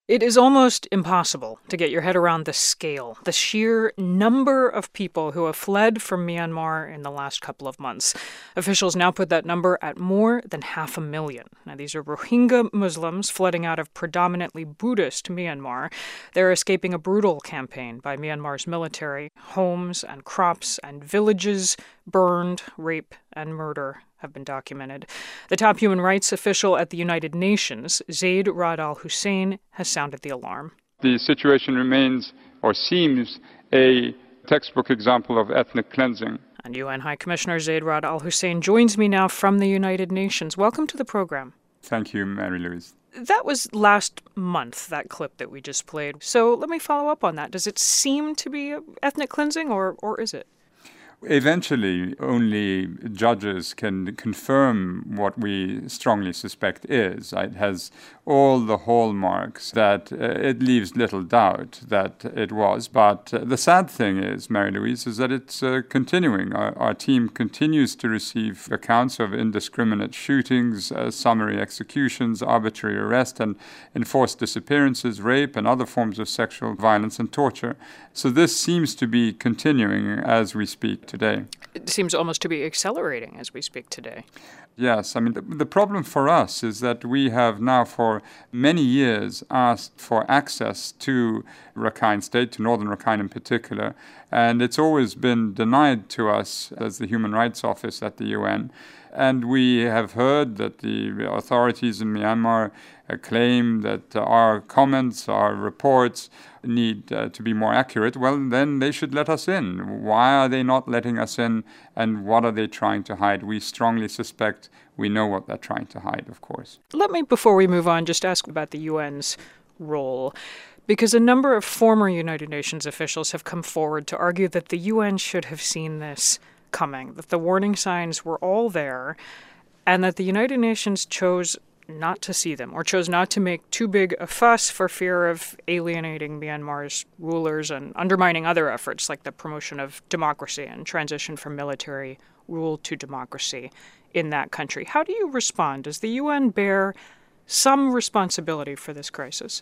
It is almost impossible to get your head around the scale, the sheer number of people who have fled from Myanmar in the last couple of months. Officials now put that number at more than 500,000. Now, these are Rohingya Muslims flooding out of predominantly Buddhist Myanmar. They're escaping a brutal campaign by Myanmar's military. Homes and crops and villages burned, rape and murder have been documented. The top human rights official at the United Nations, Zeid Ra'ad Al Hussein, has sounded the alarm. The situation remains, or seems, a textbook example of ethnic cleansing. And UN High Commissioner Zeid Ra'ad Al Hussein joins me now from the United Nations. Welcome to the program. Thank you, Mary Louise. That was last month, that clip that we just played. So let me follow up on that. Does it seem to be ethnic cleansing, or is it? Eventually, only judges can confirm what we strongly suspect is. It has all the hallmarks that it leaves little doubt that it was. But the sad thing is, Mary Louise, is that it's continuing. Our team continues to receive accounts of indiscriminate shootings, summary executions, arbitrary arrest, and enforced disappearances, rape, and other forms of sexual violence and torture. So this seems to be continuing as we speak today. It seems almost to be accelerating as we speak today. Yes, I mean, the problem for us is that we have now for many years asked for access to Rakhine State, to Northern Rakhine in particular, and it's always been denied to us as the Human Rights Office at the UN. And we have heard that the authorities in Myanmar claim that our comments, our reports need to be more accurate. Well, then they should let us in. Why are they not letting us in, and what are they trying to hide? We strongly suspect we know what they're trying to hide, of course. Let me, before we move on, just ask about the UN's role. Because a number of former United Nations officials have come forward to argue that the UN should have seen this coming, that the warning signs were all there, and that the United Nations chose not to see them, or chose not to make too big a fuss for fear of alienating Myanmar's rulers and undermining other efforts like the promotion of democracy and transition from military rule to democracy in that country. How do you respond? Does the UN bear some responsibility for this crisis?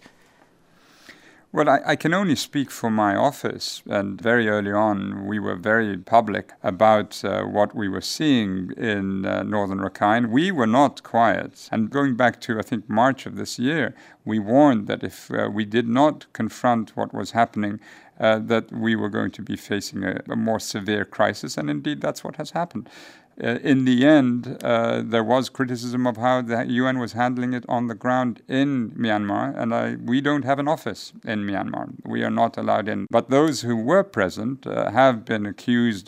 Well, I can only speak for my office, and very early on we were very public about what we were seeing in Northern Rakhine. We were not quiet, and going back to, I think, March of this year, we warned that if we did not confront what was happening, that we were going to be facing a more severe crisis, and indeed that's what has happened. In the end, there was criticism of how the UN was handling it on the ground in Myanmar, and we don't have an office in Myanmar. We are not allowed in. But those who were present have been accused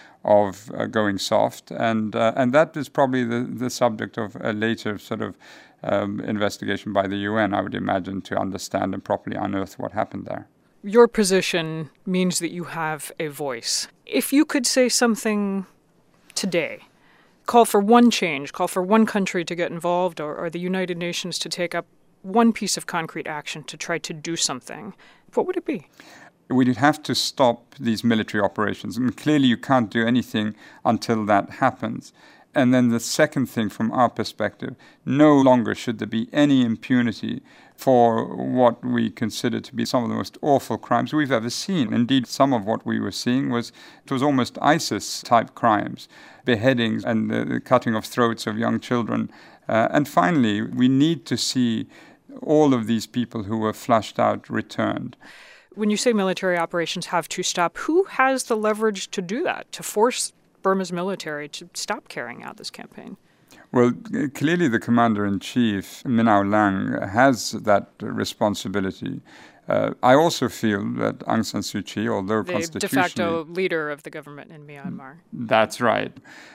of going soft, and that is probably the subject of a later sort of investigation by the UN, I would imagine, to understand and properly unearth what happened there. Your position means that you have a voice. If you could say something today, call for one change, call for one country to get involved, or the United Nations to take up one piece of concrete action to try to do something, what would it be? We'd have to stop these military operations. I mean, clearly you can't do anything until that happens. And then the second thing from our perspective, no longer should there be any impunity for what we consider to be some of the most awful crimes we've ever seen. Indeed, some of what we were seeing was almost ISIS-type crimes, beheadings and the cutting of throats of young children. And finally, we need to see all of these people who were flushed out returned. When you say military operations have to stop, who has the leverage to do that, to force Burma's military to stop carrying out this campaign? Well, clearly the commander-in-chief, Min Aung Hlaing, has that responsibility. I also feel that Aung San Suu Kyi, although constitutionally... The de facto leader of the government in Myanmar. That's right.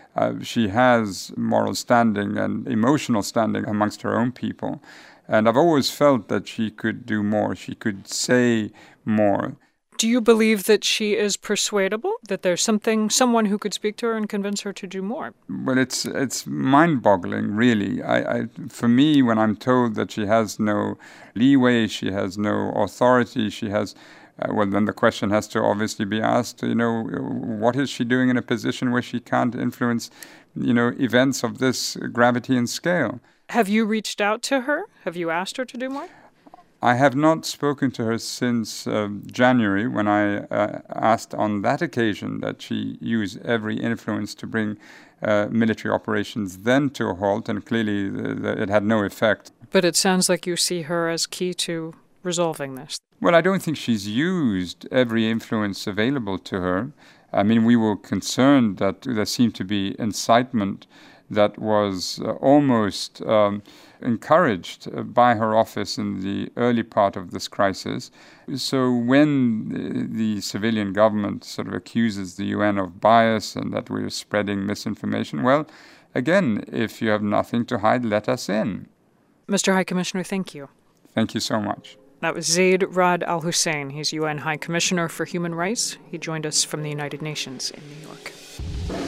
She has moral standing and emotional standing amongst her own people. And I've always felt that she could do more. She could say more. Do you believe that she is persuadable, that there's someone who could speak to her and convince her to do more? Well, it's mind-boggling, really. For me, when I'm told that she has no leeway, she has no authority, she has... well, then the question has to obviously be asked, what is she doing in a position where she can't influence, events of this gravity and scale? Have you reached out to her? Have you asked her to do more? I have not spoken to her since January, when I asked on that occasion that she use every influence to bring military operations then to a halt, and clearly it had no effect. But it sounds like you see her as key to resolving this. Well, I don't think she's used every influence available to her. I mean, we were concerned that there seemed to be incitement that was almost encouraged by her office in the early part of this crisis. So when the civilian government sort of accuses the UN of bias and that we're spreading misinformation, well, again, if you have nothing to hide, let us in. Mr. High Commissioner, thank you. Thank you so much. That was Zeid Ra'ad Al Hussein. He's UN High Commissioner for Human Rights. He joined us from the United Nations in New York.